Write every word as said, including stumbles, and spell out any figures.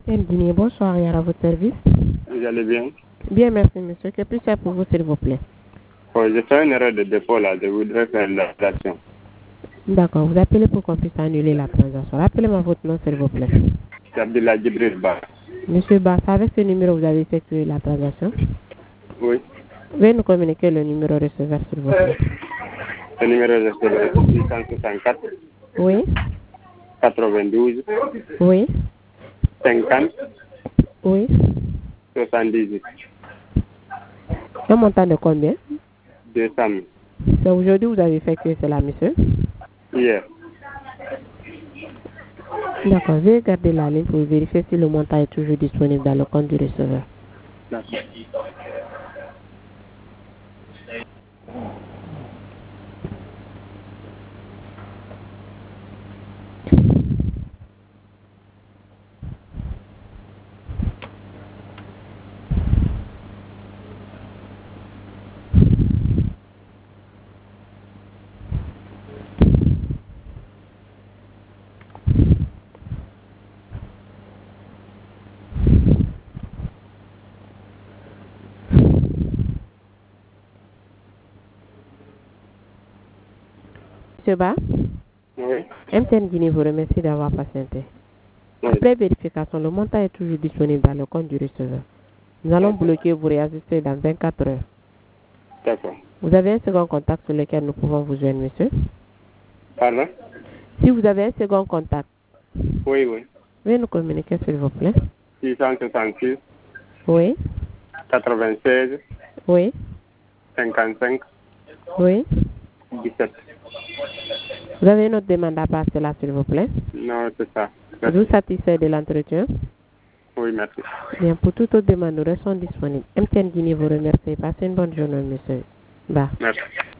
Guinée, bonsoir, et à votre service. Vous allez bien? Bien, merci, monsieur. Que puis-je faire pour vous, s'il vous plaît? Oh, j'ai fait une erreur de dépôt là, je voudrais faire l'annulation. D'accord, vous appelez pour qu'on puisse annuler la transaction. Rappelez-moi votre nom, s'il vous plaît. C'est Abdullah Djibril Ba. Monsieur Ba, avec ce numéro, vous avez effectué la transaction? Oui. Veuillez nous communiquer le numéro receveur, s'il vous plaît. Le numéro receveur est six cent soixante-quatre. Oui. quatre-vingt-douze. Oui. cinquante. Oui. soixante-dix-huit. Un montant de combien? deux cent mille. C'est aujourd'hui que vous avez effectué cela, monsieur? Hier. D'accord, veuillez garder la ligne pour vérifier si le montant est toujours disponible dans le compte du receveur. D'accord. Monsieur Ba, Oui. M T N Guinée vous remercie d'avoir patienté. Oui. Après vérification, le montant est toujours disponible dans le compte du receveur. Nous allons bloquer vous réajuster dans vingt-quatre heures. D'accord. Vous avez un second contact sur lequel nous pouvons vous joindre, monsieur? Pardon? Si vous avez un second contact, Oui, oui. veuillez nous communiquer, s'il vous plaît. six cent soixante-six. Oui. quatre-vingt-seize. Oui. cinquante-cinq. Oui. dix-sept. Vous avez une autre demande à passer là, s'il vous plaît? Non, c'est ça. Merci. Êtes-vous satisfait de l'entretien? Oui, merci. Bien, pour toute autre demande, nous restons disponibles. M T N Guinée vous remercie. Passez une bonne journée, monsieur. Bah. Merci.